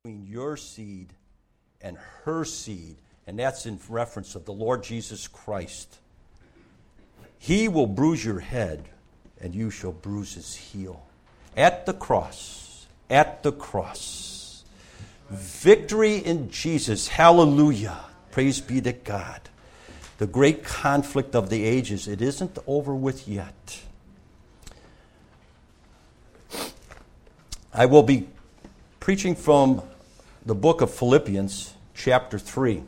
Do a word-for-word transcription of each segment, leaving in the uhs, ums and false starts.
between your seed and her seed, and that's in reference of the Lord Jesus Christ. He will bruise your head, and you shall bruise his heel. At the cross, at the cross. Victory in Jesus. Hallelujah. Praise be to God. The great conflict of the ages, it isn't over with yet. I will be preaching from the book of Philippians, chapter three.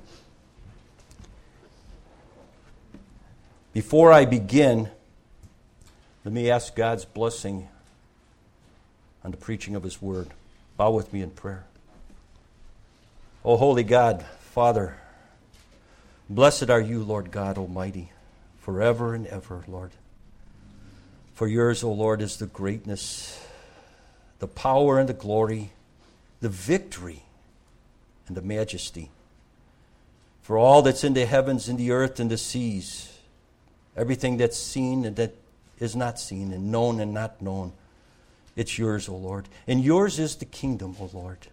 Before I begin, let me ask God's blessing on the preaching of his word. Bow with me in prayer. O holy God, Father, blessed are you, Lord God Almighty, forever and ever, Lord. For yours, O Lord, is the greatness, the power and the glory, the victory and the majesty. For all that's in the heavens and the earth and the seas, everything that's seen and that is not seen, and known and not known, it's yours, O Lord. And yours is the kingdom, O Lord.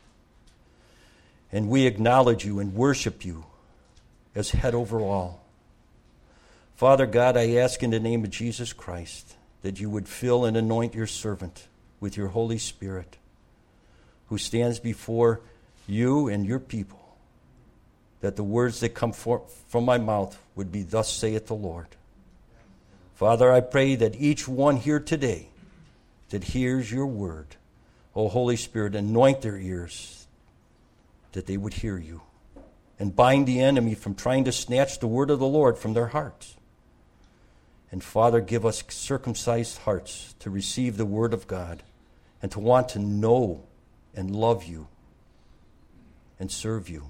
And we acknowledge you and worship you as head over all. Father God, I ask in the name of Jesus Christ that you would fill and anoint your servant with your Holy Spirit, who stands before you and your people, that the words that come forth from my mouth would be, thus saith the Lord. Father, I pray that each one here today that hears your word, O Holy Spirit, anoint their ears, that they would hear you, and bind the enemy from trying to snatch the word of the Lord from their hearts. And Father, give us circumcised hearts to receive the word of God and to want to know and love you and serve you.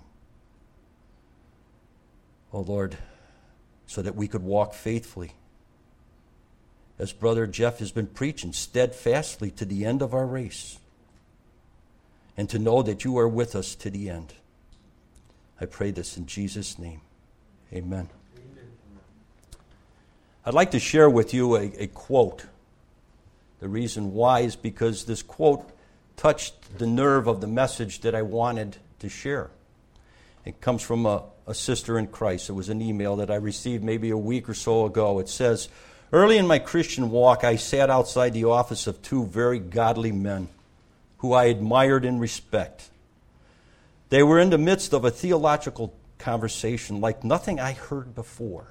Oh Lord, so that we could walk faithfully, as Brother Jeff has been preaching, steadfastly to the end of our race, and to know that you are with us to the end. I pray this in Jesus' name. Amen. I'd like to share with you a, a quote. The reason why is because this quote touched the nerve of the message that I wanted to share. It comes from a, a sister in Christ. It was an email that I received maybe a week or so ago. It says, early in my Christian walk, I sat outside the office of two very godly men who I admired and respect. They were in the midst of a theological conversation like nothing I heard before.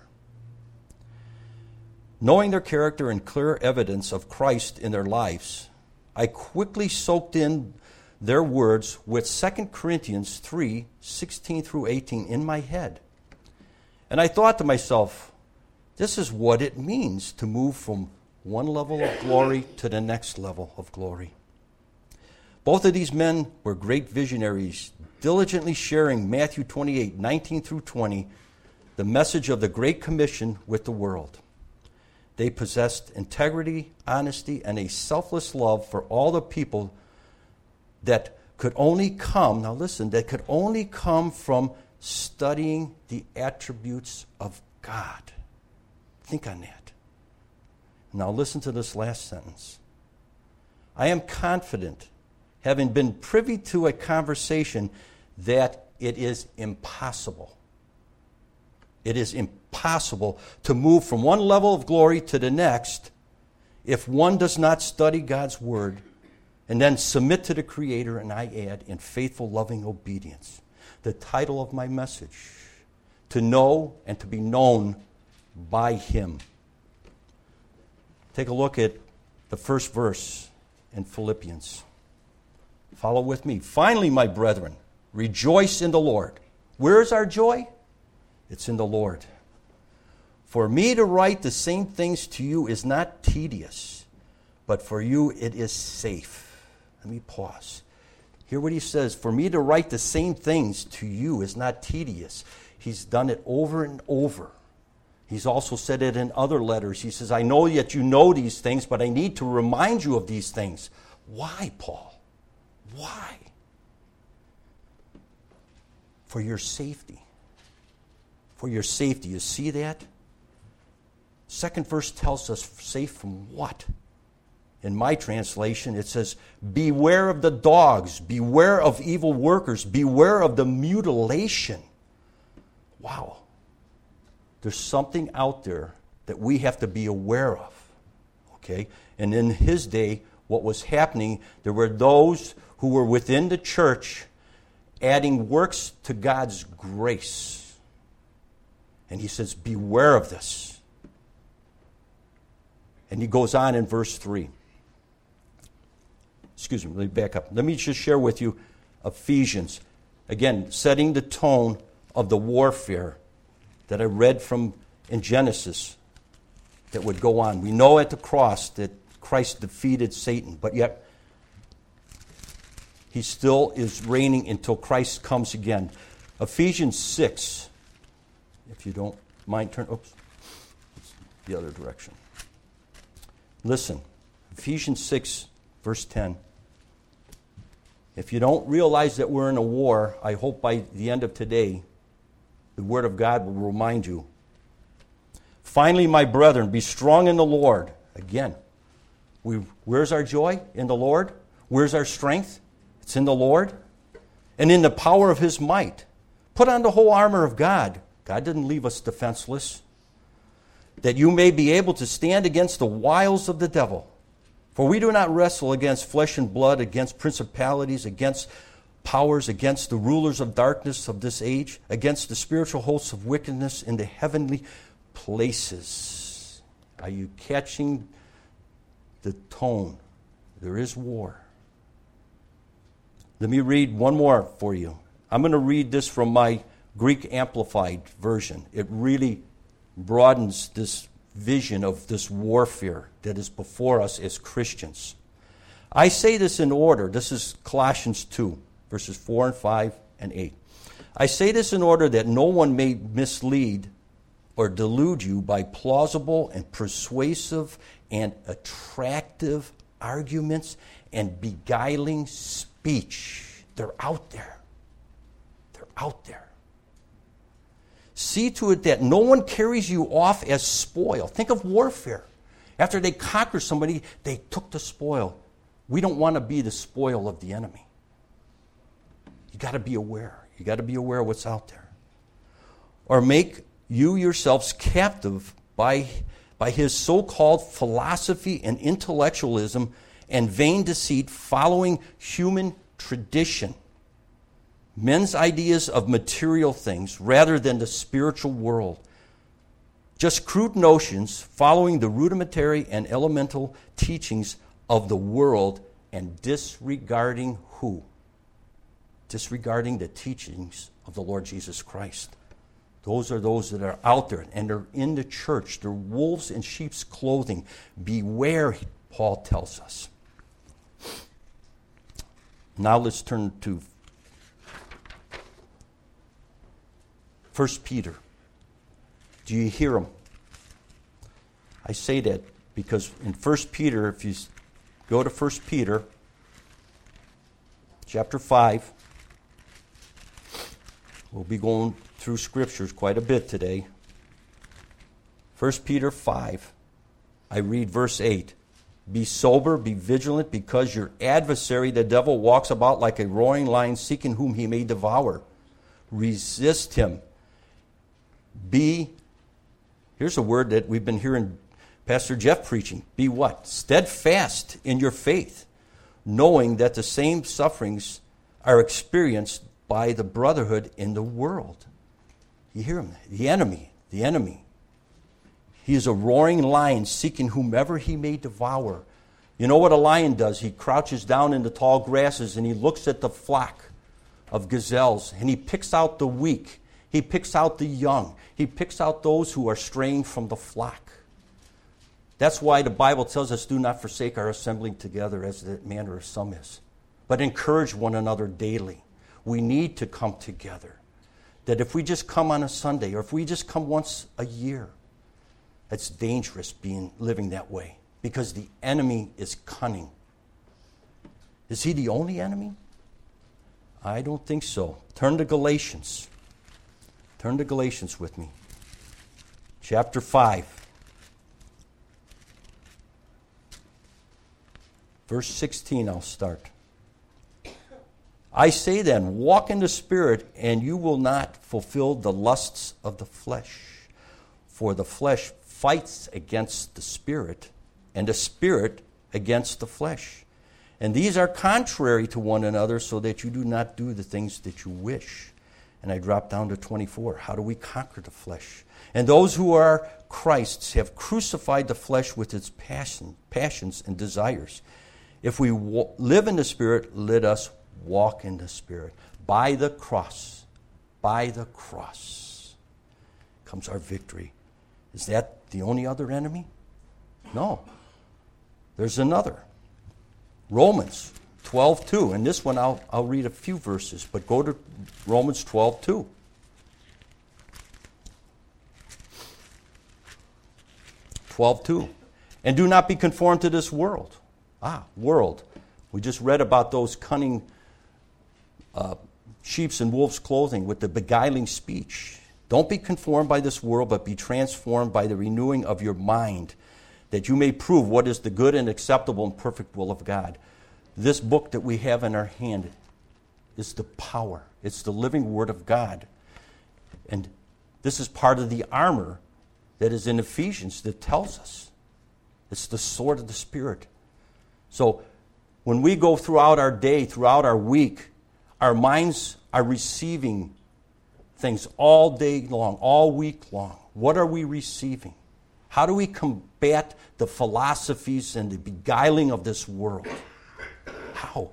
Knowing their character and clear evidence of Christ in their lives, I quickly soaked in their words with Second Corinthians three, sixteen through eighteen in my head. And I thought to myself, this is what it means to move from one level of glory to the next level of glory. Both of these men were great visionaries, diligently sharing Matthew twenty-eight, nineteen through twenty, the message of the Great Commission with the world. They possessed integrity, honesty, and a selfless love for all the people that could only come, now listen, that could only come from studying the attributes of God. Think on that. Now listen to this last sentence. I am confident, having been privy to a conversation, that it is impossible. It is impossible to move from one level of glory to the next if one does not study God's word and then submit to the Creator, and I add, in faithful, loving obedience. The title of my message, to know and to be known by Him. Take a look at the first verse in Philippians. Follow with me. Finally, my brethren, rejoice in the Lord. Where is our joy? It's in the Lord. For me to write the same things to you is not tedious, but for you it is safe. Let me pause. Hear what he says. For me to write the same things to you is not tedious. He's done it over and over. He's also said it in other letters. He says, I know that you know these things, but I need to remind you of these things. Why, Paul? Why? For your safety. For your safety. You see that? Second verse tells us safe from what? In my translation, it says, beware of the dogs, beware of evil workers, beware of the mutilation. Wow. There's something out there that we have to be aware of. Okay? And in his day, what was happening, there were those who were within the church adding works to God's grace. And he says, beware of this. And he goes on in verse three. Excuse me, let me back up. Let me just share with you Ephesians. Again, setting the tone of the warfare that I read from in Genesis that would go on. We know at the cross that Christ defeated Satan, but yet he still is reigning until Christ comes again. Ephesians six, if you don't mind, turn, oops, it's the other direction. Listen, Ephesians six, verse ten. If you don't realize that we're in a war, I hope by the end of today, the Word of God will remind you. Finally, my brethren, be strong in the Lord. Again, we, where's our joy? In the Lord. Where's our strength? It's in the Lord. And in the power of His might. Put on the whole armor of God. God didn't leave us defenseless. That you may be able to stand against the wiles of the devil. For we do not wrestle against flesh and blood, against principalities, against powers, against the rulers of darkness of this age, against the spiritual hosts of wickedness in the heavenly places. Are you catching the tone? There is war. Let me read one more for you. I'm going to read this from my Greek Amplified version. It really broadens this vision of this warfare that is before us as Christians. I say this in order. This is Colossians two, verses four and five and eight. I say this in order that no one may mislead or delude you by plausible and persuasive and attractive arguments and beguiling speech. They're out there. They're out there. See to it that no one carries you off as spoil. Think of warfare. After they conquer somebody, they took the spoil. We don't want to be the spoil of the enemy. You got to be aware. You got to be aware of what's out there. Or make you yourselves captive by, by his so-called philosophy and intellectualism and vain deceit, following human tradition. Men's ideas of material things rather than the spiritual world. Just crude notions following the rudimentary and elemental teachings of the world and disregarding who? Disregarding the teachings of the Lord Jesus Christ. Those are those that are out there and they're in the church. They're wolves in sheep's clothing. Beware, Paul tells us. Now let's turn to First Peter. Do you hear him? I say that because in First Peter, if you go to First Peter, chapter five, we'll be going through scriptures quite a bit today. First Peter five, I read verse eight. Be sober, be vigilant, because your adversary, the devil, walks about like a roaring lion, seeking whom he may devour. Resist him. Be, here's a word that we've been hearing Pastor Jeff preaching. Be what? Steadfast in your faith, knowing that the same sufferings are experienced by the brotherhood in the world. You hear him? The enemy, the enemy. He is a roaring lion seeking whomever he may devour. You know what a lion does? He crouches down in the tall grasses and he looks at the flock of gazelles and he picks out the weak. He picks out the young. He picks out those who are straying from the flock. That's why the Bible tells us, do not forsake our assembling together as the manner of some is, but encourage one another daily. We need to come together. That if we just come on a Sunday or if we just come once a year, it's dangerous being living that way because the enemy is cunning. Is he the only enemy? I don't think so. Turn to Galatians. Turn to Galatians with me. Chapter five. Verse sixteen, I'll start. I say then, walk in the Spirit, and you will not fulfill the lusts of the flesh. For the flesh fights against the Spirit, and the Spirit against the flesh. And these are contrary to one another, so that you do not do the things that you wish. And I drop down to twenty-four. How do we conquer the flesh? And those who are Christ's have crucified the flesh with its passion, passions and desires. If we w- live in the Spirit, let us walk in the Spirit. By the cross, by the cross comes our victory. Is that the only other enemy? No. There's another. Romans twelve two. And this one I'll, I'll read a few verses, but go to Romans twelve two. twelve two. And do not be conformed to this world. Ah, world. We just read about those cunning uh, sheep's and wolf's clothing with the beguiling speech. Don't be conformed by this world, but be transformed by the renewing of your mind, that you may prove what is the good and acceptable and perfect will of God. This book that we have in our hand is the power. It's the living Word of God. And this is part of the armor that is in Ephesians that tells us. It's the sword of the Spirit. So when we go throughout our day, throughout our week, our minds are receiving things all day long, all week long. What are we receiving? How do we combat the philosophies and the beguiling of this world? How?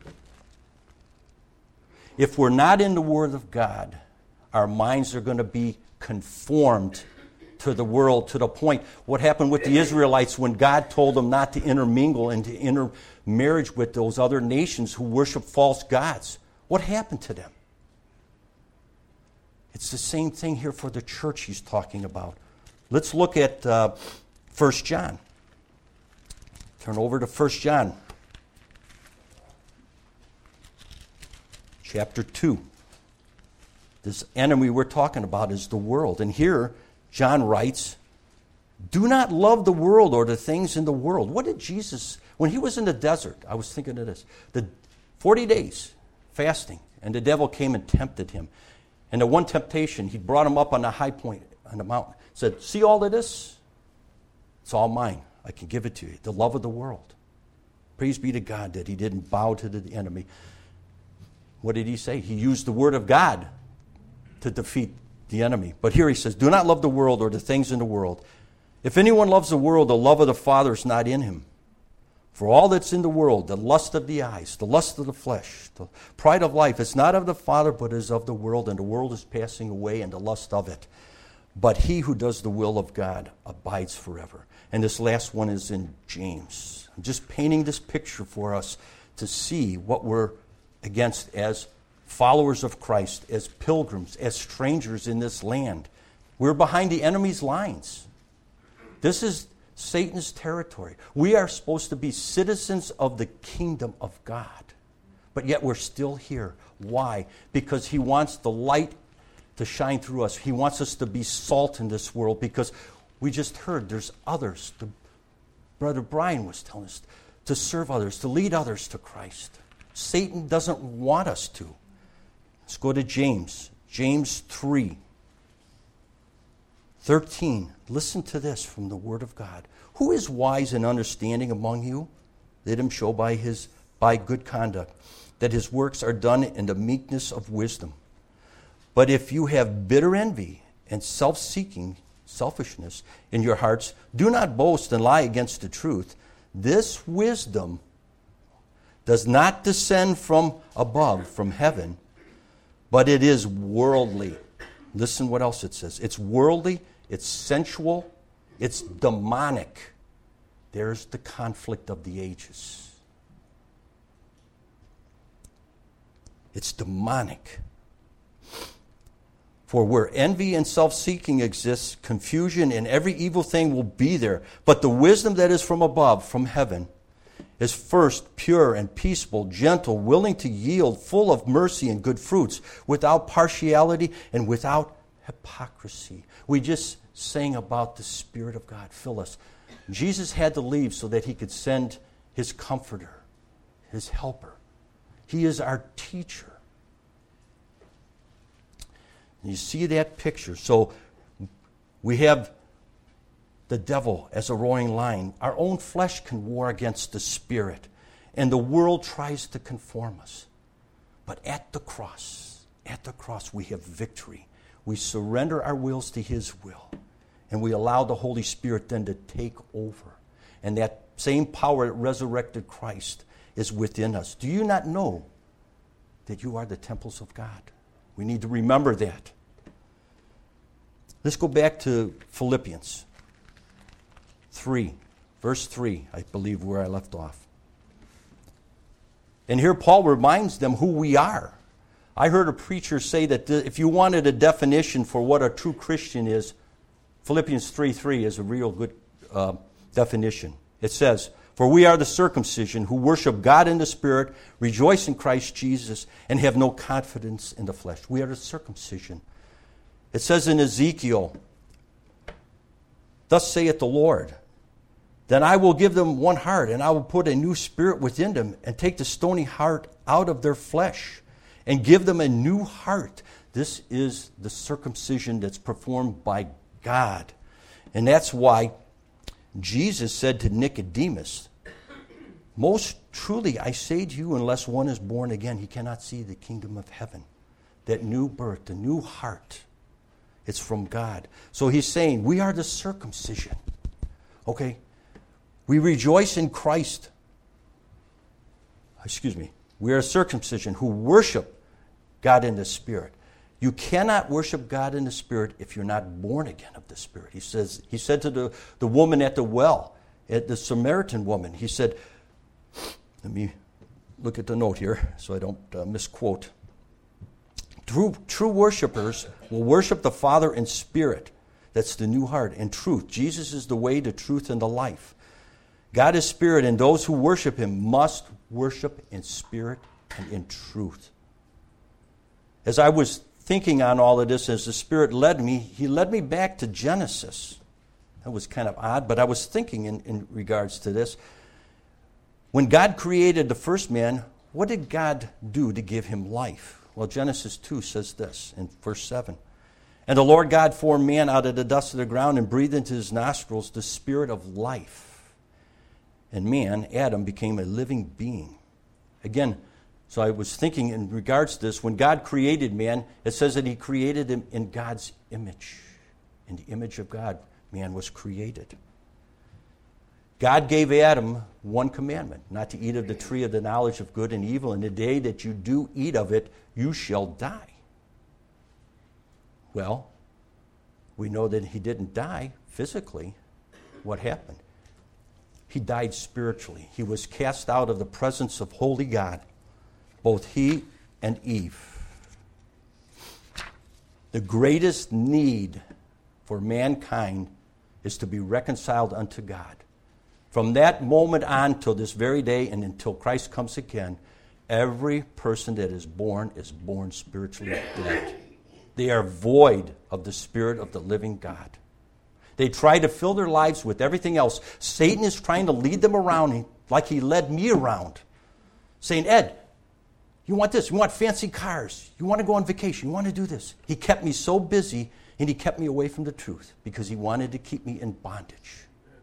If we're not in the Word of God, our minds are going to be conformed to the world, to the point, what happened with the Israelites when God told them not to intermingle and to intermarriage with those other nations who worship false gods. What happened to them? It's the same thing here for the church he's talking about. Let's look at uh, First John. Turn over to First John. Chapter two. This enemy we're talking about is the world. And here, John writes, do not love the world or the things in the world. What did Jesus, when he was in the desert, I was thinking of this, the forty days fasting, and the devil came and tempted him. And the one temptation, he brought him up on the high point on the mountain, said, see all of this? It's all mine. I can give it to you. The love of the world. Praise be to God that he didn't bow to the enemy. What did he say? He used the word of God to defeat the enemy. But here he says, do not love the world or the things in the world. If anyone loves the world, the love of the Father is not in him. For all that's in the world, the lust of the eyes, the lust of the flesh, the pride of life, it's not of the Father, but is of the world, and the world is passing away and the lust of it. But he who does the will of God abides forever. And this last one is in James. I'm just painting this picture for us to see what we're against as followers of Christ, as pilgrims, as strangers in this land. We're behind the enemy's lines. This is Satan's territory. We are supposed to be citizens of the kingdom of God. But yet we're still here. Why? Because he wants the light to shine through us. He wants us to be salt in this world, because we just heard there's others. The, Brother Brian was telling us to serve others, to lead others to Christ. Satan doesn't want us to. Let's go to James. James three. thirteen. Listen to this from the Word of God. Who is wise and understanding among you? Let him show by his by good conduct that his works are done in the meekness of wisdom. But if you have bitter envy and self-seeking, selfishness in your hearts, do not boast and lie against the truth. This wisdom does not descend from above, from heaven, but it is worldly. Listen what else it says. It's worldly, it's sensual, it's demonic. There's the conflict of the ages. It's demonic. For where envy and self-seeking exists, confusion and every evil thing will be there. But the wisdom that is from above, from heaven, is first pure and peaceable, gentle, willing to yield, full of mercy and good fruits, without partiality and without hypocrisy. We just sang about the Spirit of God. Fill us. Jesus had to leave so that he could send his comforter, his helper. He is our teacher. And you see that picture. So we have the devil as a roaring lion. Our own flesh can war against the Spirit, and the world tries to conform us. But at the cross, at the cross, we have victory. We surrender our wills to his will, and we allow the Holy Spirit then to take over. And that same power that resurrected Christ is within us. Do you not know that you are the temples of God? We need to remember that. Let's go back to Philippians three, verse three, I believe, where I left off. And here Paul reminds them who we are. I heard a preacher say that if you wanted a definition for what a true Christian is, Philippians three three is a real good uh, definition. It says, "For we are the circumcision who worship God in the Spirit, rejoice in Christ Jesus, and have no confidence in the flesh." We are the circumcision. It says in Ezekiel, "Thus saith the Lord, then I will give them one heart, and I will put a new spirit within them, and take the stony heart out of their flesh, and give them a new heart." This is the circumcision that's performed by God. And that's why Jesus said to Nicodemus, "Most truly I say to you, unless one is born again, he cannot see the kingdom of heaven." That new birth, the new heart, it's from God. So he's saying, we are the circumcision. Okay? We rejoice in Christ. Excuse me. We are a circumcision who worship God in the Spirit. You cannot worship God in the Spirit if you're not born again of the Spirit. He says. He said to the, the woman at the well, at the Samaritan woman, he said, let me look at the note here so I don't uh, misquote. True, true worshipers will worship the Father in spirit. That's the new heart. And truth. Jesus is the way, the truth, and the life. God is spirit, and those who worship him must worship in spirit and in truth. As I was thinking on all of this, as the Spirit led me, he led me back to Genesis. That was kind of odd, but I was thinking in, in regards to this. When God created the first man, what did God do to give him life? Well, Genesis two says this in verse seven. "And the Lord God formed man out of the dust of the ground and breathed into his nostrils the spirit of life. And man, Adam, became a living being." Again, so I was thinking in regards to this, when God created man, it says that he created him in God's image. In the image of God, man was created. God gave Adam one commandment, not to eat of the tree of the knowledge of good and evil. And the day that you do eat of it, you shall die. Well, we know that he didn't die physically. What happened? He died spiritually. He was cast out of the presence of holy God, both he and Eve. The greatest need for mankind is to be reconciled unto God. From that moment on till this very day and until Christ comes again, every person that is born is born spiritually dead. They are void of the Spirit of the living God. They try to fill their lives with everything else. Satan is trying to lead them around like he led me around, saying, "Ed, you want this, you want fancy cars, you want to go on vacation, you want to do this." He kept me so busy, and he kept me away from the truth because he wanted to keep me in bondage.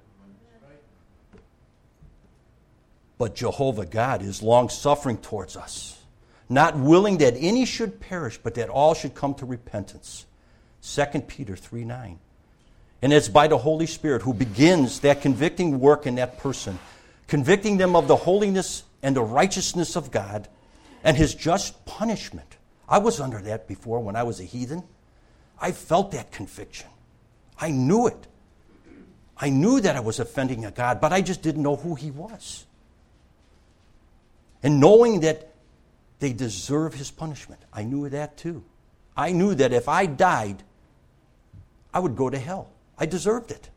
But Jehovah God is long-suffering towards us, not willing that any should perish, but that all should come to repentance. Second Peter three nine. And it's by the Holy Spirit who begins that convicting work in that person, convicting them of the holiness and the righteousness of God and his just punishment. I was under that before when I was a heathen. I felt that conviction. I knew it. I knew that I was offending a God, but I just didn't know who he was. And knowing that they deserve his punishment, I knew that too. I knew that if I died, I would go to hell. I deserved it.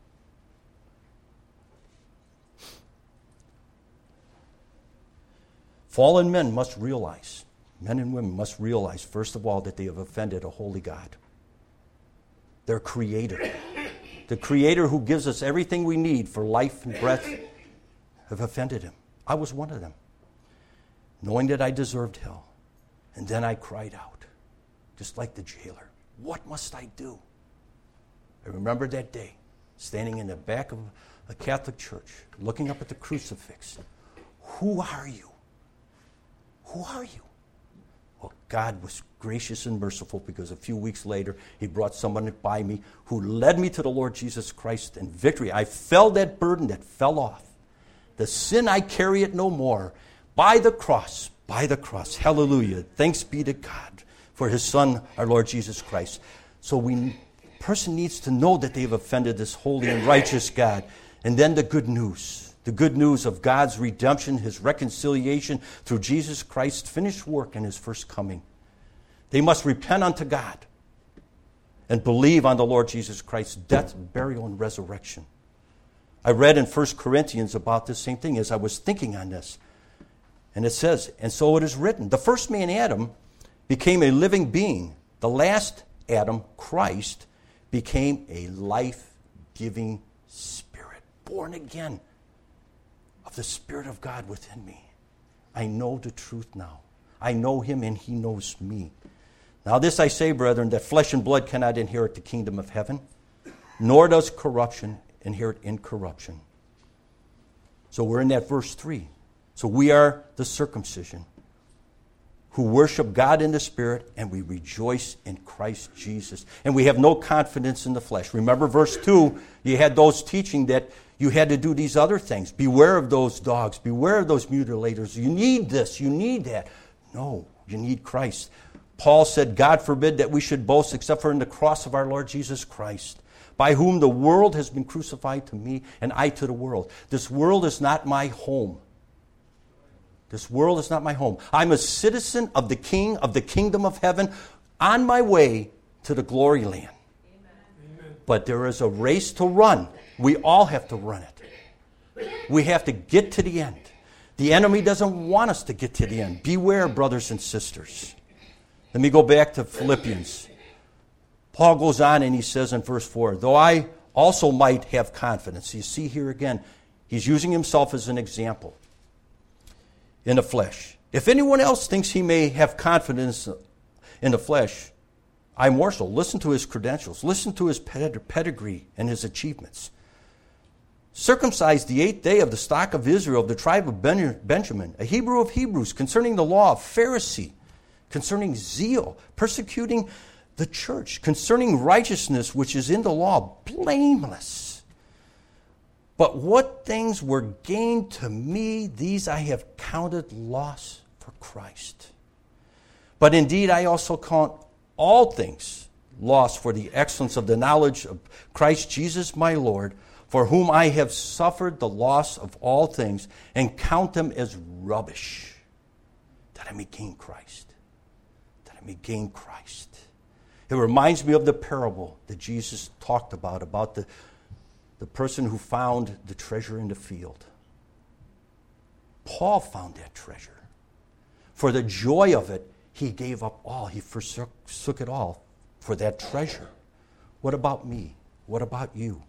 Fallen men must realize, men and women must realize, first of all, that they have offended a holy God, their Creator. The Creator who gives us everything we need for life and breath, have offended him. I was one of them, knowing that I deserved hell. And then I cried out, just like the jailer, what must I do? I remember that day, standing in the back of a Catholic church, looking up at the crucifix. Who are you? Who are you? Well, God was gracious and merciful, because a few weeks later, he brought someone by me who led me to the Lord Jesus Christ in victory. I felt that burden that fell off. The sin I carry it no more. By the cross, by the cross. Hallelujah. Thanks be to God for his Son, our Lord Jesus Christ. So we person needs to know that they've offended this holy and righteous God. And then the good news. The good news of God's redemption, his reconciliation through Jesus Christ's finished work and his first coming. They must repent unto God and believe on the Lord Jesus Christ's death, burial, and resurrection. I read in First Corinthians about this same thing as I was thinking on this. And it says, and so it is written, the first man, Adam, became a living being. The last Adam, Christ, became a life-giving spirit, born again of the Spirit of God within me. I know the truth now. I know him and he knows me. Now this I say, brethren, that flesh and blood cannot inherit the kingdom of heaven, nor does corruption inherit incorruption. So we're in that verse three. So we are the circumcision who worship God in the Spirit, and we rejoice in Christ Jesus. And we have no confidence in the flesh. Remember verse two, you had those teaching that you had to do these other things. Beware of those dogs. Beware of those mutilators. You need this. You need that. No, you need Christ. Paul said, God forbid that we should boast except for in the cross of our Lord Jesus Christ, by whom the world has been crucified to me and I to the world. This world is not my home. This world is not my home. I'm a citizen of the King of the kingdom of heaven on my way to the glory land. Amen. But there is a race to run. We all have to run it. We have to get to the end. The enemy doesn't want us to get to the end. Beware, brothers and sisters. Let me go back to Philippians. Paul goes on and he says in verse four, though I also might have confidence. You see here again, he's using himself as an example in the flesh. If anyone else thinks he may have confidence in the flesh, I more so. Listen to his credentials. Listen to his pedigree and his achievements. Circumcised the eighth day of the stock of Israel, of the tribe of Benjamin, a Hebrew of Hebrews, concerning the law, Pharisee, concerning zeal, persecuting the church, concerning righteousness which is in the law, blameless. But what things were gained to me, these I have counted loss for Christ. But indeed I also count all things loss for the excellence of the knowledge of Christ Jesus my Lord, for whom I have suffered the loss of all things, and count them as rubbish, that I may gain Christ. That I may gain Christ. It reminds me of the parable that Jesus talked about, about the, the person who found the treasure in the field. Paul found that treasure. For the joy of it, he gave up all. He forsook forsook it all for that treasure. What about me? What about you?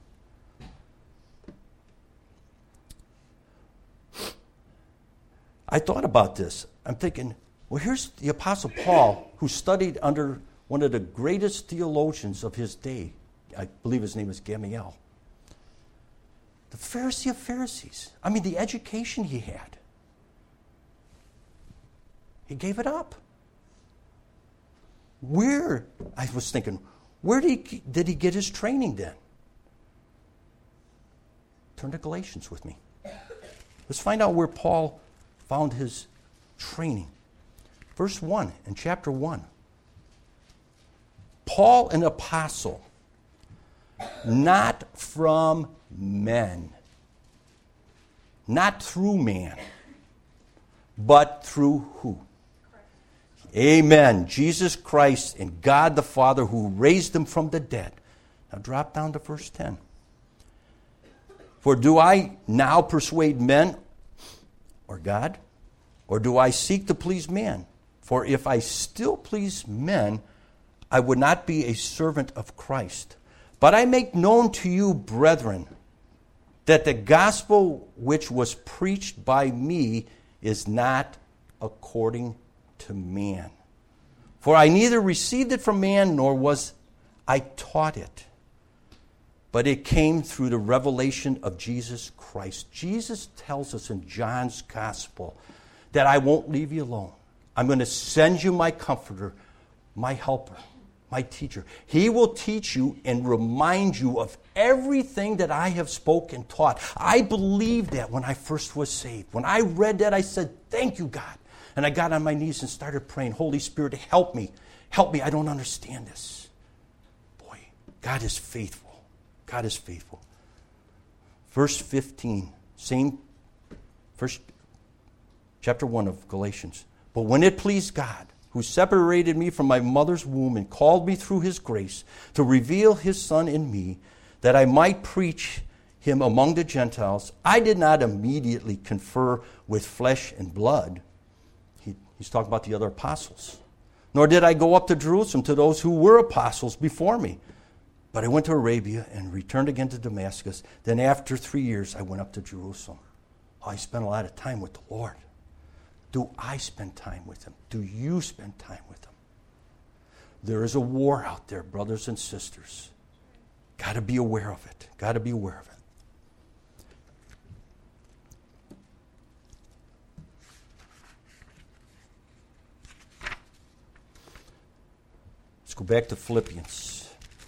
I thought about this. I'm thinking, well, here's the Apostle Paul, who studied under one of the greatest theologians of his day. I believe his name is Gamaliel. The Pharisee of Pharisees. I mean, the education he had. He gave it up. Where, I was thinking, where did he, did he get his training then? Turn to Galatians with me. Let's find out where Paul found his training. Verse one in chapter one. Paul, an apostle, not from men, not through man, but through who? Amen. Jesus Christ and God the Father, who raised him from the dead. Now drop down to verse ten. For do I now persuade men or God? Or do I seek to please man? For if I still please men, I would not be a servant of Christ. But I make known to you, brethren, that the gospel which was preached by me is not according to man. For I neither received it from man, nor was I taught it, but it came through the revelation of Jesus Christ. Jesus tells us in John's gospel that I won't leave you alone. I'm going to send you my comforter, my helper, my teacher. He will teach you and remind you of everything that I have spoken and taught. I believed that when I first was saved. When I read that, I said, thank you, God. And I got on my knees and started praying, Holy Spirit, help me. Help me. I don't understand this. Boy, God is faithful. God is faithful. Verse fifteen, same, first, chapter one of Galatians. But when it pleased God, who separated me from my mother's womb and called me through his grace to reveal his Son in me, that I might preach him among the Gentiles, I did not immediately confer with flesh and blood. He, he's talking about the other apostles. Nor did I go up to Jerusalem to those who were apostles before me. But I went to Arabia and returned again to Damascus. Then after three years, I went up to Jerusalem. Oh, I spent a lot of time with the Lord. Do I spend time with him? Do you spend time with him? There is a war out there, brothers and sisters. Got to be aware of it. Got to be aware of it. Let's go back to Philippians.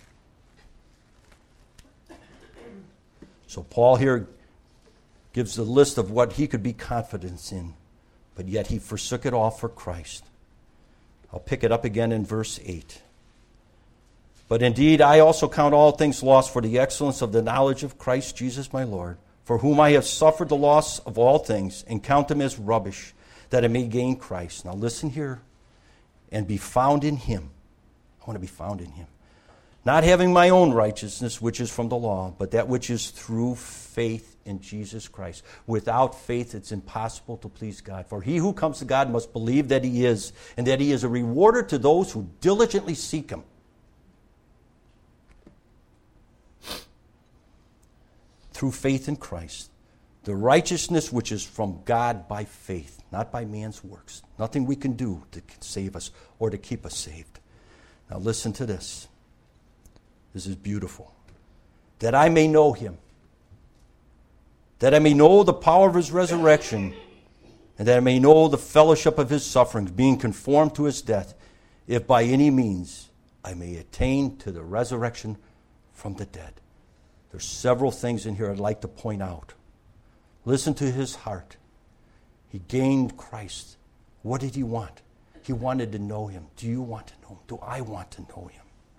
So Paul here gives a list of what he could be confident in, but yet he forsook it all for Christ. I'll pick it up again in verse eight. But indeed, I also count all things lost for the excellence of the knowledge of Christ Jesus my Lord, for whom I have suffered the loss of all things, and count them as rubbish, that I may gain Christ. Now listen here, and be found in him. I want to be found in him. Not having my own righteousness, which is from the law, but that which is through faith in Jesus Christ. Without faith, it's impossible to please God. For he who comes to God must believe that he is, and that he is a rewarder to those who diligently seek him. Through faith in Christ, the righteousness which is from God by faith, not by man's works. Nothing we can do to save us or to keep us saved. Now listen to this. This is beautiful. That I may know him. That I may know the power of his resurrection. And that I may know the fellowship of his sufferings, being conformed to his death, if by any means I may attain to the resurrection from the dead. There's several things in here I'd like to point out. Listen to his heart. He gained Christ. What did he want? He wanted to know him. Do you want to know him? Do I want to know him?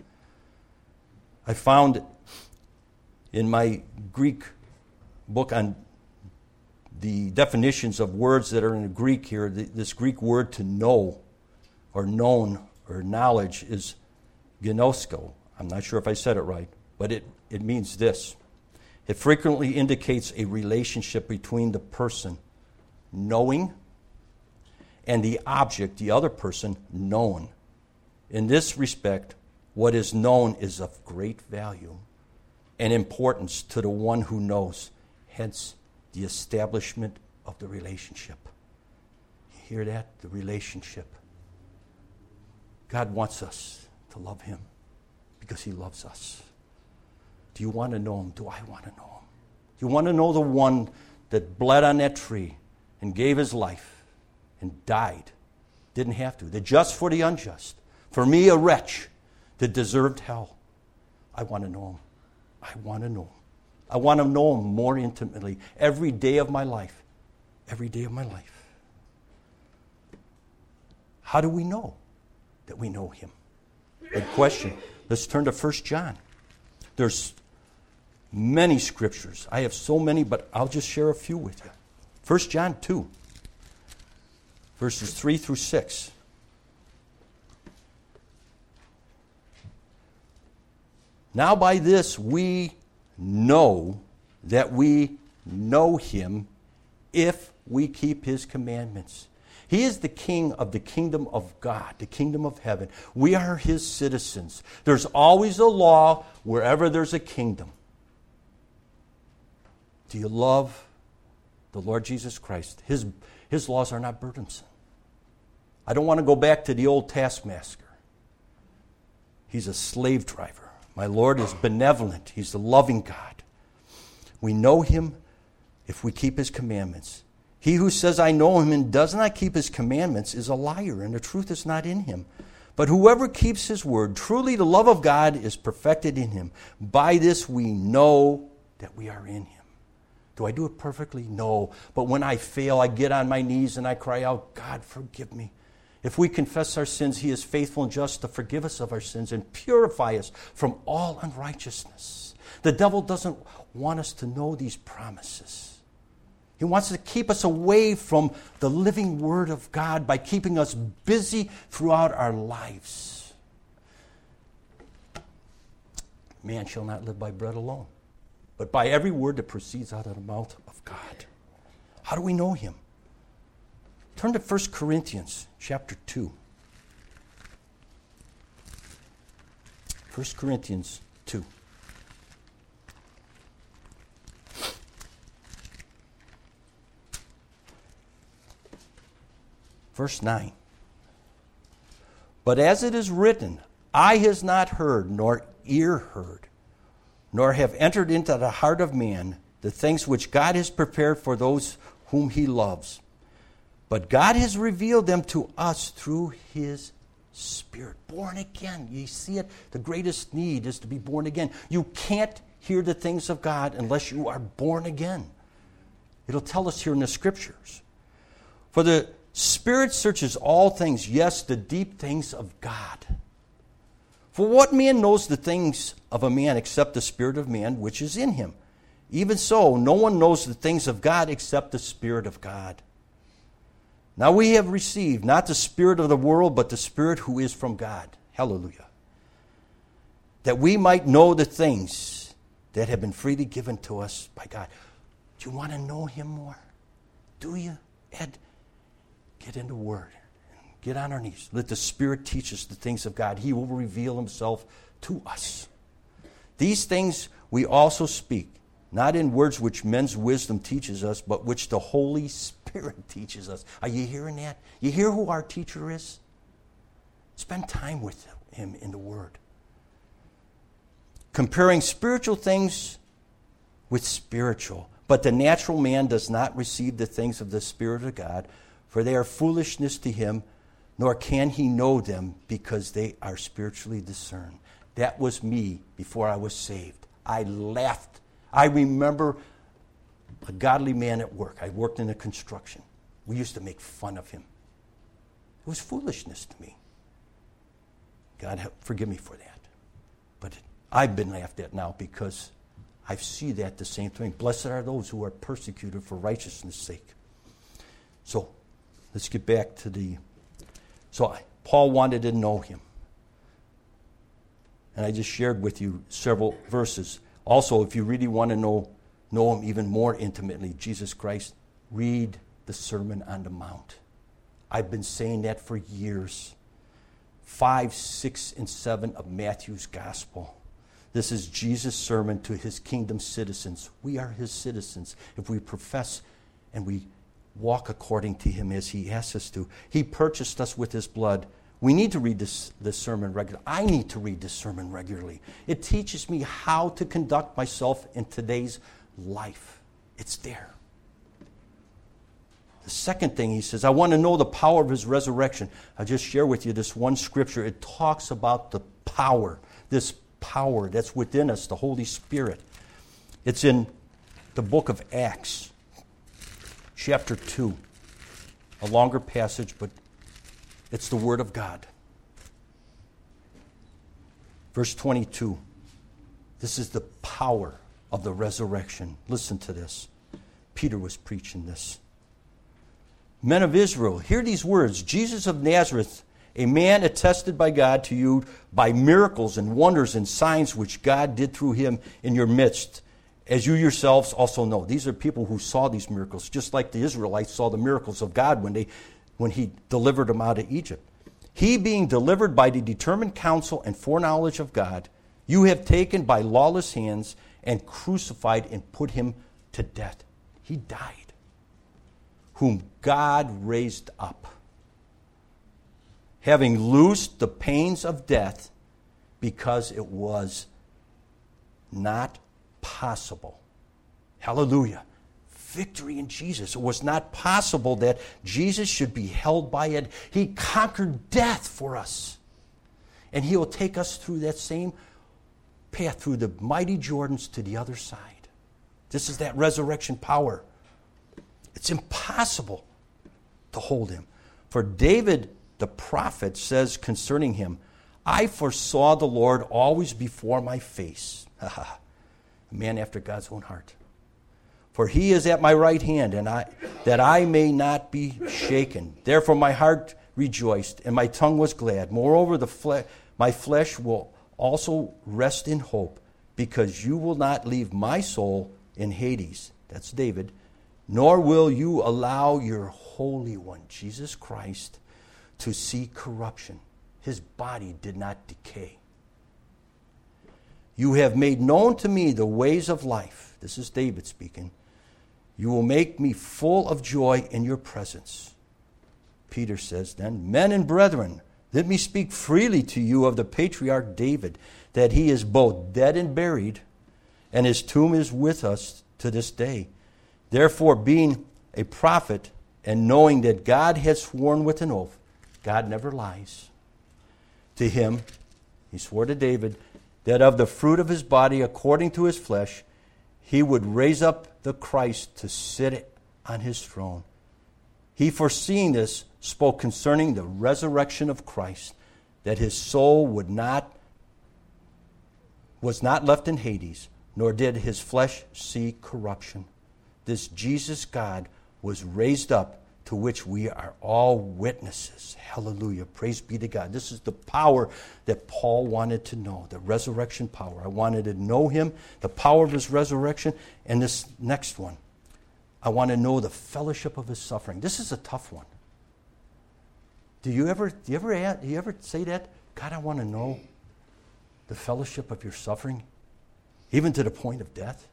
I found in my Greek book on the definitions of words that are in the Greek here, this Greek word to know or known or knowledge is gnosko. I'm not sure if I said it right, but it, it means this. It frequently indicates a relationship between the person knowing and the object, the other person, known. In this respect, what is known is of great value and importance to the one who knows, hence the establishment of the relationship. You hear that? The relationship. God wants us to love him because he loves us. Do you want to know him? Do I want to know him? Do you want to know the one that bled on that tree and gave his life and died? Didn't have to. The just for the unjust. For me, a wretch that deserved hell. I want to know him. I want to know him. I want to know him more intimately every day of my life. Every day of my life. How do we know that we know him? Good question. Let's turn to First John. There's many scriptures. I have so many, but I'll just share a few with you. First John two, verses three through six. Now by this we know that we know him if we keep his commandments. He is the king of the kingdom of God, the kingdom of heaven. We are his citizens. There's always a law wherever there's a kingdom. Do you love the Lord Jesus Christ? His, his laws are not burdensome. I don't want to go back to the old taskmaster. He's a slave driver. My Lord is benevolent. He's the loving God. We know him if we keep his commandments. He who says, I know him, and does not keep his commandments is a liar, and the truth is not in him. But whoever keeps his word, truly the love of God is perfected in him. By this we know that we are in him. Do I do it perfectly? No. But when I fail, I get on my knees and I cry out, God, forgive me. If we confess our sins, he is faithful and just to forgive us of our sins and purify us from all unrighteousness. The devil doesn't want us to know these promises. He wants to keep us away from the living Word of God by keeping us busy throughout our lives. Man shall not live by bread alone, but by every word that proceeds out of the mouth of God. How do we know him? Turn to First Corinthians chapter two. First Corinthians two. Verse nine. But as it is written, eye has not heard, nor ear heard, nor have entered into the heart of man the things which God has prepared for those whom he loves. But God has revealed them to us through his Spirit. Born again. You see it? The greatest need is to be born again. You can't hear the things of God unless you are born again. It'll tell us here in the Scriptures. For the Spirit searches all things, yes, the deep things of God. For what man knows the things of a man except the Spirit of man which is in him? Even so, no one knows the things of God except the Spirit of God. Now we have received not the spirit of the world, but the Spirit who is from God. Hallelujah. That we might know the things that have been freely given to us by God. Do you want to know him more? Do you, Ed? Get in the Word. Get on our knees. Let the Spirit teach us the things of God. He will reveal himself to us. These things we also speak, not in words which men's wisdom teaches us, but which the Holy Spirit teaches us. Are you hearing that? You hear who our teacher is? Spend time with him in the Word. Comparing spiritual things with spiritual. But the natural man does not receive the things of the Spirit of God, for they are foolishness to him, nor can he know them because they are spiritually discerned. That was me before I was saved. I laughed. I remember a godly man at work. I worked in the construction. We used to make fun of him. It was foolishness to me. God help, forgive me for that. But I've been laughed at now because I see that the same thing. Blessed are those who are persecuted for righteousness' sake. So, let's get back to the... So, Paul wanted to know him. And I just shared with you several verses. Also, if you really want to know, know him even more intimately, Jesus Christ, read the Sermon on the Mount. I've been saying that for years. Five, six, and seven of Matthew's Gospel. This is Jesus' sermon to his kingdom citizens. We are his citizens if we profess and we walk according to him as he asks us to. He purchased us with his blood. We need to read this, this sermon regularly. I need to read this sermon regularly. It teaches me how to conduct myself in today's life. It's there. The second thing he says, I want to know the power of his resurrection. I'll just share with you this one scripture. It talks about the power, this power that's within us, the Holy Spirit. It's in the book of Acts. Chapter two, a longer passage, but it's the Word of God. Verse twenty-two, this is the power of the resurrection. Listen to this. Peter was preaching this. Men of Israel, hear these words. Jesus of Nazareth, a man attested by God to you by miracles and wonders and signs which God did through him in your midst, as you yourselves also know. These are people who saw these miracles, just like the Israelites saw the miracles of God when they, when he delivered them out of Egypt. He being delivered by the determined counsel and foreknowledge of God, you have taken by lawless hands and crucified and put him to death. He died. Whom God raised up, having loosed the pains of death, because it was not possible. Hallelujah. Victory in Jesus. It was not possible that Jesus should be held by it. He conquered death for us. And He will take us through that same path, through the mighty Jordans to the other side. This is that resurrection power. It's impossible to hold Him. For David, the prophet, says concerning Him, I foresaw the Lord always before my face. A man after God's own heart. For He is at my right hand, and I that I may not be shaken. Therefore my heart rejoiced, and my tongue was glad. Moreover, the fle- my flesh will also rest in hope, because you will not leave my soul in Hades. That's David. Nor will you allow your Holy One, Jesus Christ, to see corruption. His body did not decay. You have made known to me the ways of life. This is David speaking. You will make me full of joy in your presence. Peter says then, men and brethren, let me speak freely to you of the patriarch David, that he is both dead and buried, and his tomb is with us to this day. Therefore, being a prophet, and knowing that God has sworn with an oath, God never lies. To him, he swore to David, that of the fruit of his body, according to his flesh, he would raise up the Christ to sit on his throne. He, foreseeing this, spoke concerning the resurrection of Christ, that his soul would not, was not left in Hades, nor did his flesh see corruption. This Jesus God was raised up, to which we are all witnesses. Hallelujah. Praise be to God. This is the power that Paul wanted to know, the resurrection power. I wanted to know Him, the power of His resurrection, and this next one. I want to know the fellowship of His suffering. This is a tough one. Do you ever, do you ever, add, do you ever say that? God, I want to know the fellowship of your suffering, even to the point of death.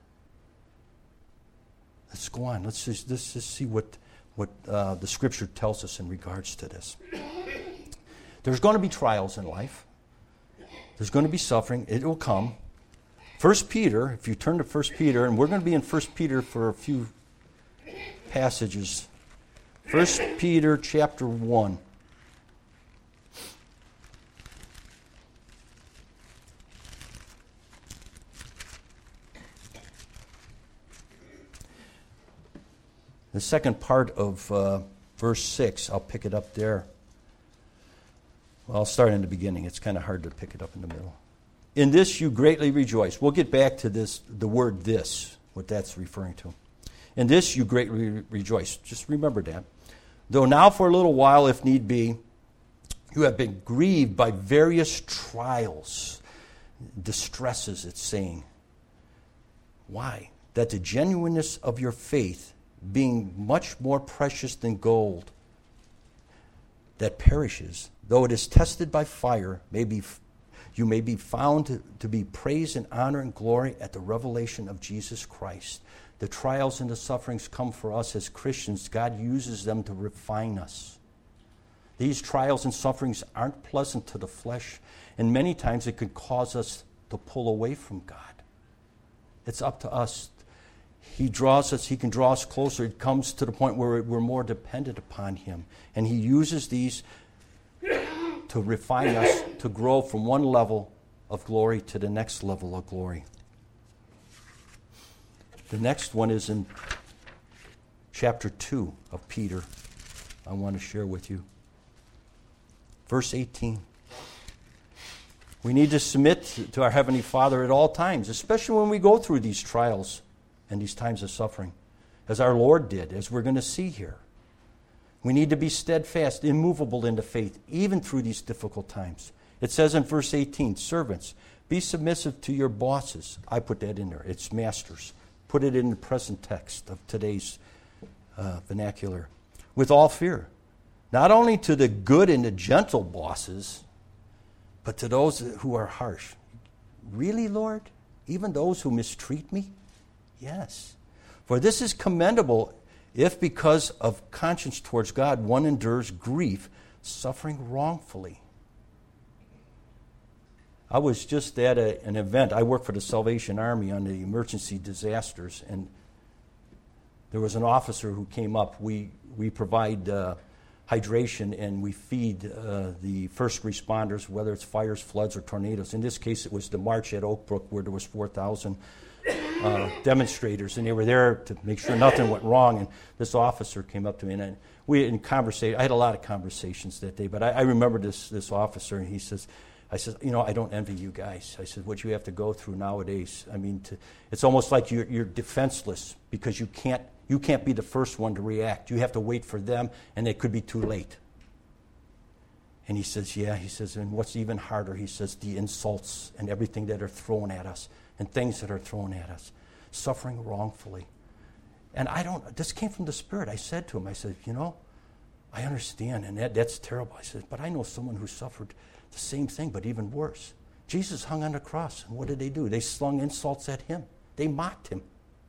Let's go on. Let's just, let's just see what, what uh, the Scripture tells us in regards to this. There's going to be trials in life. There's going to be suffering. It will come. First Peter, if you turn to First Peter, and we're going to be in First Peter for a few passages. First Peter chapter one. The second part of uh, verse six, I'll pick it up there. Well, I'll start in the beginning. It's kind of hard to pick it up in the middle. In this you greatly rejoice. We'll get back to this, the word this, what that's referring to. In this you greatly re- rejoice. Just remember that. Though now for a little while, if need be, you have been grieved by various trials, distresses, it's saying. Why? That the genuineness of your faith, being much more precious than gold that perishes, though it is tested by fire, may be, you may be found to, to be praise and honor and glory at the revelation of Jesus Christ. The trials and the sufferings come for us as Christians. God uses them to refine us. These trials and sufferings aren't pleasant to the flesh, and many times it could cause us to pull away from God. It's up to us. He draws us, He can draw us closer. It comes to the point where we're more dependent upon Him. And He uses these to refine us, to grow from one level of glory to the next level of glory. The next one is in chapter two of Peter. I want to share with you. Verse eighteen. We need to submit to our Heavenly Father at all times, especially when we go through these trials and these times of suffering, as our Lord did, as we're going to see here. We need to be steadfast, immovable in the faith, even through these difficult times. It says in verse eighteen, servants, be submissive to your bosses. I put that in there. It's masters. Put it in the present text of today's uh, vernacular. With all fear. Not only to the good and the gentle bosses, but to those who are harsh. Really, Lord? Even those who mistreat me? Yes. For this is commendable if because of conscience towards God one endures grief, suffering wrongfully. I was just at a, an event. I work for the Salvation Army on the emergency disasters, and there was an officer who came up. We, we provide uh, hydration and we feed uh, the first responders, whether it's fires, floods, or tornadoes. In this case, it was the march at Oak Brook where there was four thousand uh, demonstrators, and they were there to make sure nothing went wrong. And this officer came up to me, and I, we in conversation. I had a lot of conversations that day, but I, I remember this this officer, and he says, I said, you know, I don't envy you guys. I said, what you have to go through nowadays, I mean, to, it's almost like you're, you're defenseless because you can't you can't be the first one to react. You have to wait for them, and it could be too late. And he says, yeah, he says, and what's even harder, he says, the insults and everything that are thrown at us and things that are thrown at us, suffering wrongfully. And I don't, this came from the Spirit. I said to him, I said, you know, I understand, and that, that's terrible. I said, but I know someone who suffered the same thing, but even worse. Jesus hung on the cross, and what did they do? They slung insults at him. They mocked him.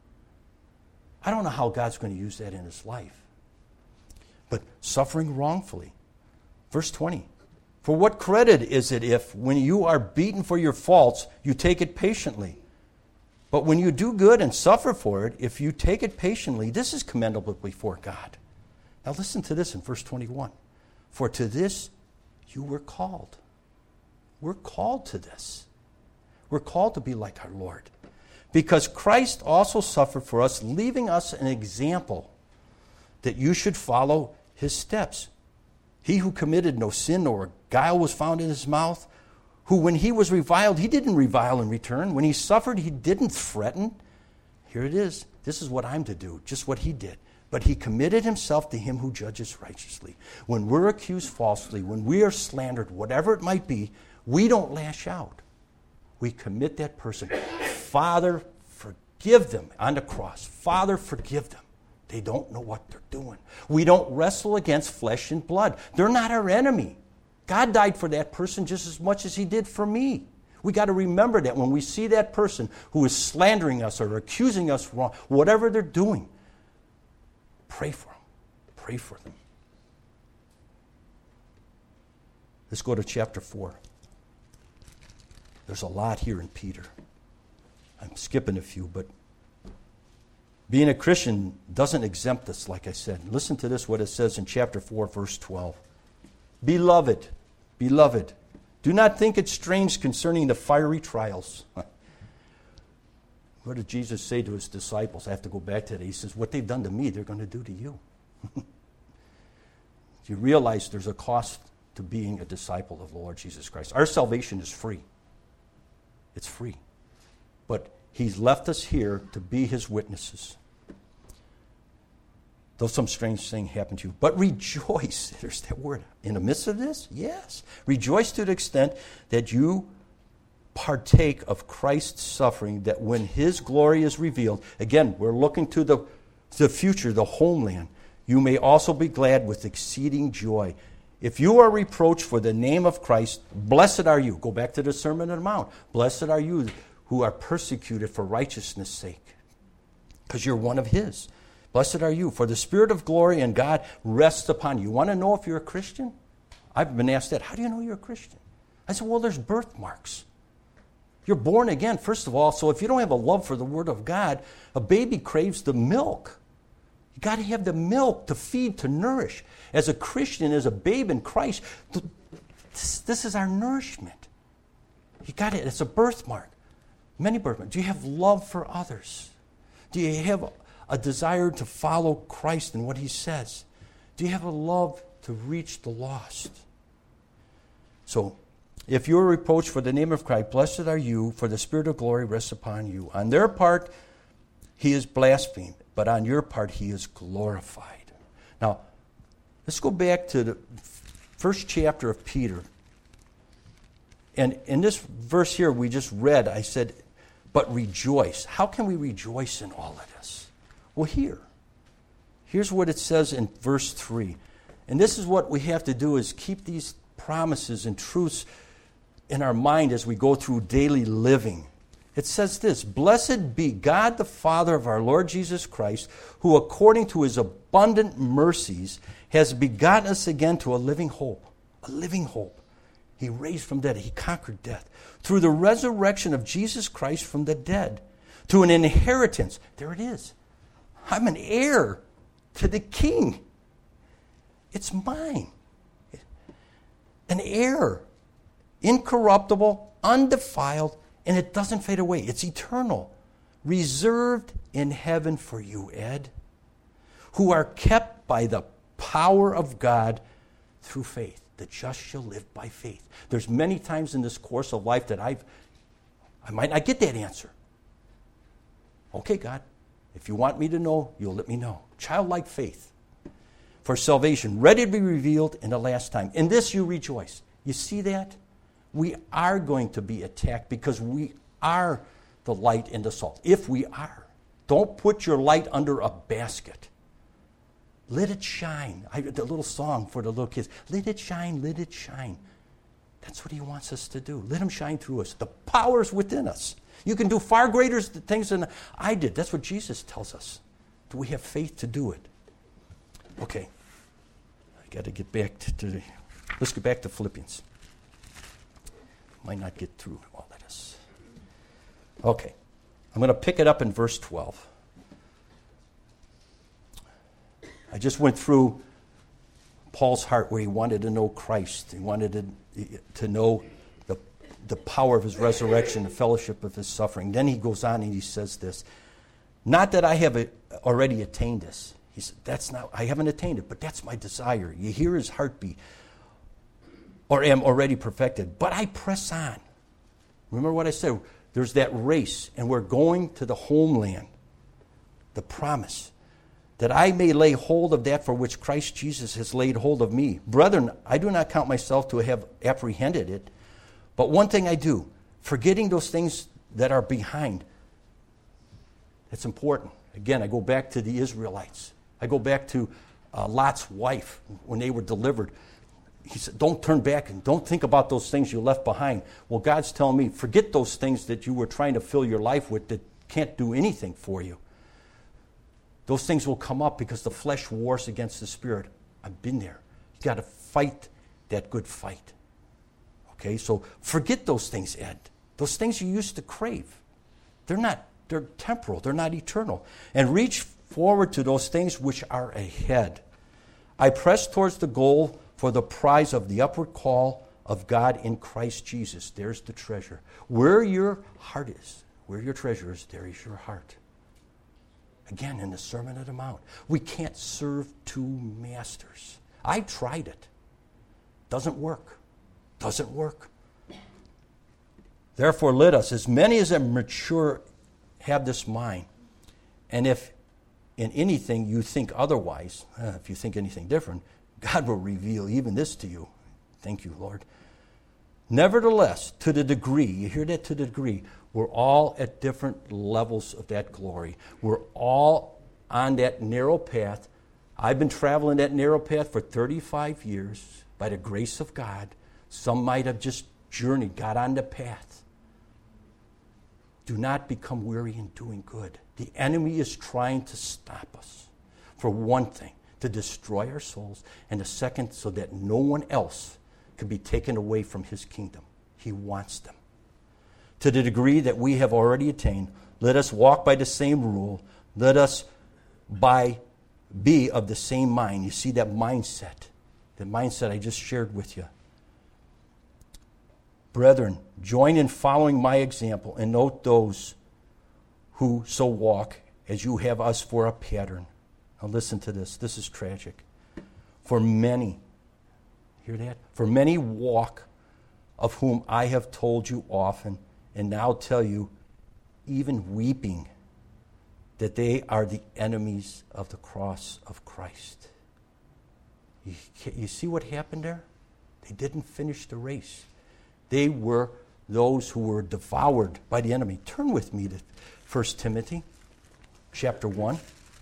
I don't know how God's going to use that in his life. But suffering wrongfully. Verse twenty. For what credit is it if, when you are beaten for your faults, you take it patiently? But when you do good and suffer for it, if you take it patiently, this is commendable before God. Now listen to this in verse twenty-one. For to this you were called. We're called to this. We're called to be like our Lord. Because Christ also suffered for us, leaving us an example that you should follow his steps. He who committed no sin nor guile was found in his mouth, who when he was reviled, he didn't revile in return. When he suffered, he didn't threaten. Here it is. This is what I'm to do, just what he did. But he committed himself to him who judges righteously. When we're accused falsely, when we are slandered, whatever it might be, we don't lash out. We commit that person. Father, forgive them on the cross. Father, forgive them. They don't know what they're doing. We don't wrestle against flesh and blood. They're not our enemy. God died for that person just as much as he did for me. We got to remember that when we see that person who is slandering us or accusing us wrong, whatever they're doing, pray for them. Pray for them. Let's go to chapter four. There's a lot here in Peter. I'm skipping a few, but being a Christian doesn't exempt us, like I said. Listen to this, what it says in chapter four, verse twelve. Beloved, beloved, do not think it strange concerning the fiery trials. What did Jesus say to his disciples? I have to go back to that. He says, what they've done to me, they're going to do to you. You realize there's a cost to being a disciple of the Lord Jesus Christ. Our salvation is free. It's free. But he's left us here to be his witnesses. Though some strange thing happened to you. But rejoice. There's that word. In the midst of this? Yes. Rejoice to the extent that you partake of Christ's suffering, that when his glory is revealed, again, we're looking to the, the future, the homeland, you may also be glad with exceeding joy. If you are reproached for the name of Christ, blessed are you. Go back to the Sermon on the Mount. Blessed are you who are persecuted for righteousness' sake, because you're one of his. Blessed are you, for the Spirit of glory and God rests upon you. You want to know if you're a Christian? I've been asked that. How do you know you're a Christian? I said, well, there's birthmarks. You're born again, first of all, so if you don't have a love for the Word of God, a baby craves the milk. You got to have the milk to feed, to nourish. As a Christian, as a babe in Christ, this, this is our nourishment. You got it. It's a birthmark. Many birthmarks. Do you have love for others? Do you have a desire to follow Christ and what he says? Do you have a love to reach the lost? So, if you are reproached for the name of Christ, blessed are you, for the Spirit of glory rests upon you. On their part, he is blasphemed, but on your part, he is glorified. Now, let's go back to the first chapter of Peter. And in this verse here we just read, I said, but rejoice. How can we rejoice in all of this? Well, here. Here's what it says in verse three. And this is what we have to do, is keep these promises and truths in our mind as we go through daily living. It says this, "Blessed be God the Father of our Lord Jesus Christ, who according to his abundant mercies has begotten us again to a living hope." A living hope. He raised from dead. He conquered death. Through the resurrection of Jesus Christ from the dead. To an inheritance. There it is. I'm an heir to the King. It's mine. An heir. Incorruptible, undefiled, and it doesn't fade away. It's eternal. Reserved in heaven for you, Ed. Who are kept by the power of God through faith. The just shall live by faith. There's many times in this course of life that I've, I might not get that answer. Okay, God, if you want me to know, you'll let me know. Childlike faith for salvation, ready to be revealed in the last time. In this you rejoice. You see that? We are going to be attacked because we are the light and the salt. If we are. Don't put your light under a basket. Let it shine. I, the little song for the little kids. Let it shine, let it shine. That's what he wants us to do. Let him shine through us. The power's within us. You can do far greater things than I did. That's what Jesus tells us. Do we have faith to do it? Okay. I got to get back to, to the, let's get back to Philippians. Might not get through all of this. Okay. I'm going to pick it up in verse twelve. I just went through Paul's heart where he wanted to know Christ. He wanted to, to know the, the power of his resurrection, the fellowship of his suffering. Then he goes on and he says this, "Not that I have already attained this." He said, that's not, I haven't attained it, but that's my desire. You hear his heartbeat. "Or am already perfected, but I press on." Remember what I said? There's that race, and we're going to the homeland, the promise, "that I may lay hold of that for which Christ Jesus has laid hold of me. Brethren, I do not count myself to have apprehended it, but one thing I do, forgetting those things that are behind." It's important. Again, I go back to the Israelites. I go back to uh, Lot's wife when they were delivered. He said, don't turn back and don't think about those things you left behind. Well, God's telling me, forget those things that you were trying to fill your life with that can't do anything for you. Those things will come up because the flesh wars against the spirit. I've been there. You got to fight that good fight. Okay, so forget those things, Ed. Those things you used to crave. They're not, they're temporal. They're not eternal. And reach forward to those things which are ahead. "I press towards the goal for the prize of the upward call of God in Christ Jesus." There's the treasure. Where your heart is, where your treasure is, there is your heart. Again, in the Sermon on the Mount. We can't serve two masters. I tried it. Doesn't work. Doesn't work. "Therefore let us, as many as are mature, have this mind. And if in anything you think otherwise," uh, if you think anything different, "God will reveal even this to you." Thank you, Lord. "Nevertheless, to the degree," you hear that, to the degree, we're all at different levels of that glory. We're all on that narrow path. I've been traveling that narrow path for thirty-five years by the grace of God. Some might have just journeyed, got on the path. Do not become weary in doing good. The enemy is trying to stop us. For one thing, to destroy our souls, and the second, so that no one else can be taken away from his kingdom. He wants them. "To the degree that we have already attained, let us walk by the same rule. Let us by be of the same mind." You see that mindset, the mindset I just shared with you. "Brethren, join in following my example, and note those who so walk as you have us for a pattern." Now listen to this. This is tragic. "For many," hear that? "For many walk, of whom I have told you often, and now tell you, even weeping, that they are the enemies of the cross of Christ." You, you see what happened there? They didn't finish the race. They were those who were devoured by the enemy. Turn with me to First Timothy chapter one.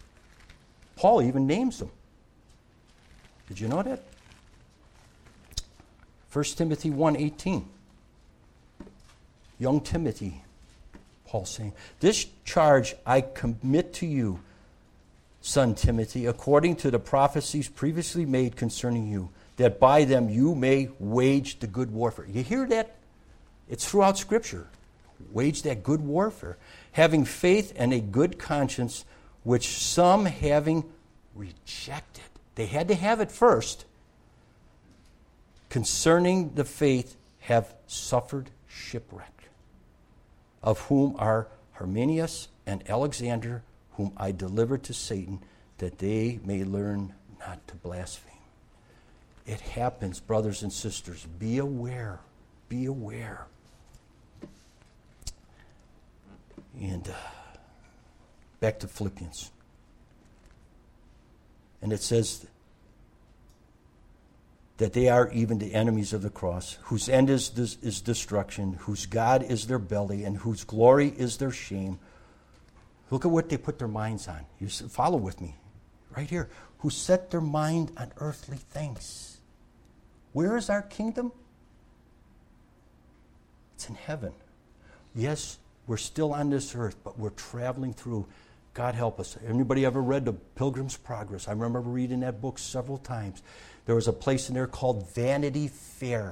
Paul even names them. Did you know that? First Timothy one eighteen. Young Timothy. Paul's saying. This charge I commit to you, son Timothy, according to the prophecies previously made concerning you, that by them you may wage the good warfare. You hear that? It's throughout Scripture. Wage that good warfare, having faith and a good conscience, which some having rejected. They had to have it first. Concerning the faith have suffered shipwreck, of whom are Hymenaeus and Alexander, whom I delivered to Satan, that they may learn not to blaspheme. It happens, brothers and sisters. Be aware. Be aware. And uh, back to Philippians. And it says that they are even the enemies of the cross, whose end is, this, is destruction, whose God is their belly, and whose glory is their shame. Look at what they put their minds on. You follow with me. Right here. Who set their mind on earthly things. Where is our kingdom? It's in heaven. Yes, we're still on this earth, but we're traveling through. God help us. Anybody ever read The Pilgrim's Progress? I remember reading that book several times. There was a place in there called Vanity Fair.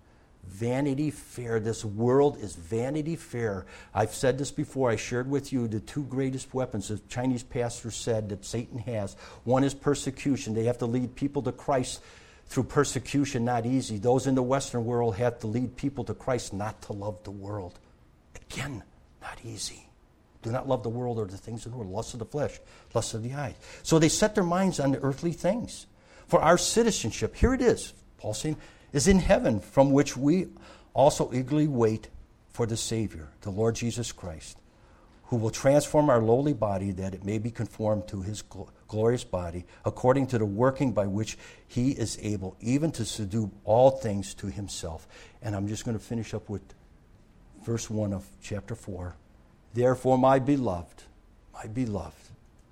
Vanity Fair. This world is Vanity Fair. I've said this before. I shared with you the two greatest weapons the Chinese pastor said that Satan has. One is persecution. They have to lead people to Christ through persecution, not easy. Those in the Western world have to lead people to Christ, not to love the world. Again, not easy. Do not love the world or the things of the world, lust of the flesh, lust of the eyes. So they set their minds on the earthly things. For our citizenship, here it is, Paul saying, is in heaven, from which we also eagerly wait for the Savior, the Lord Jesus Christ, who will transform our lowly body that it may be conformed to his gl- glorious body, according to the working by which he is able even to subdue all things to himself. And I'm just going to finish up with verse one of chapter four. Therefore, my beloved, my beloved,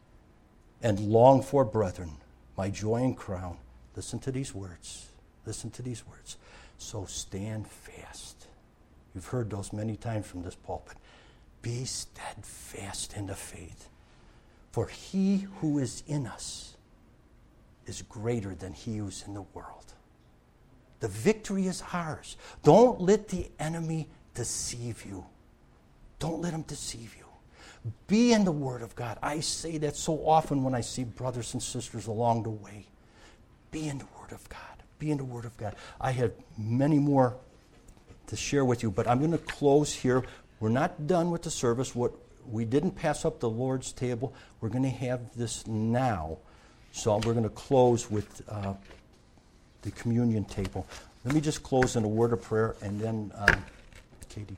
and longed for brethren, my joy and crown, listen to these words. Listen to these words. So stand fast. You've heard those many times from this pulpit. Be steadfast in the faith. For he who is in us is greater than he who's in the world. The victory is ours. Don't let the enemy deceive you. Don't let him deceive you. Be in the Word of God. I say that so often when I see brothers and sisters along the way. Be in the Word of God. Be in the Word of God. I have many more to share with you, but I'm going to close here. We're not done with the service. What we didn't pass up the Lord's table. We're going to have this now. So we're going to close with uh, the communion table. Let me just close in a word of prayer, and then um, Katie.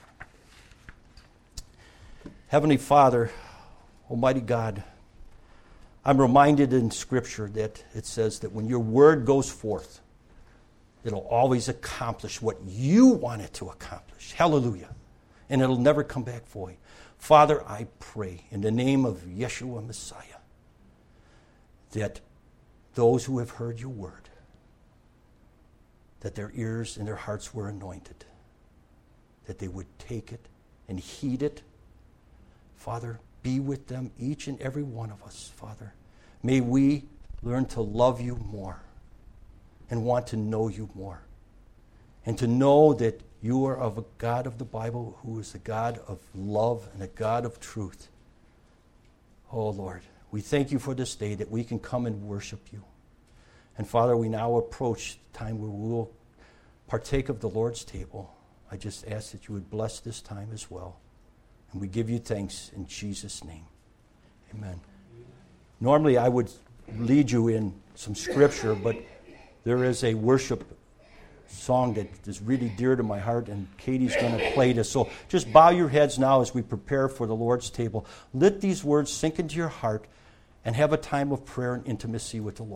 Heavenly Father, Almighty God, I'm reminded in Scripture that it says that when your word goes forth, it'll always accomplish what you want it to accomplish. Hallelujah. And it'll never come back void. Father, I pray in the name of Yeshua Messiah that those who have heard your word, that their ears and their hearts were anointed, that they would take it and heed it. Father, be with them, each and every one of us, Father. May we learn to love you more and want to know you more. And to know that you are of a God of the Bible who is a God of love and a God of truth. Oh, Lord, we thank you for this day that we can come and worship you. And Father, we now approach the time where we will partake of the Lord's table. I just ask that you would bless this time as well. And we give you thanks in Jesus' name. Amen. Normally I would lead you in some scripture, but there is a worship song that is really dear to my heart, and Katie's going to play this. So just bow your heads now as we prepare for the Lord's table. Let these words sink into your heart and have a time of prayer and intimacy with the Lord.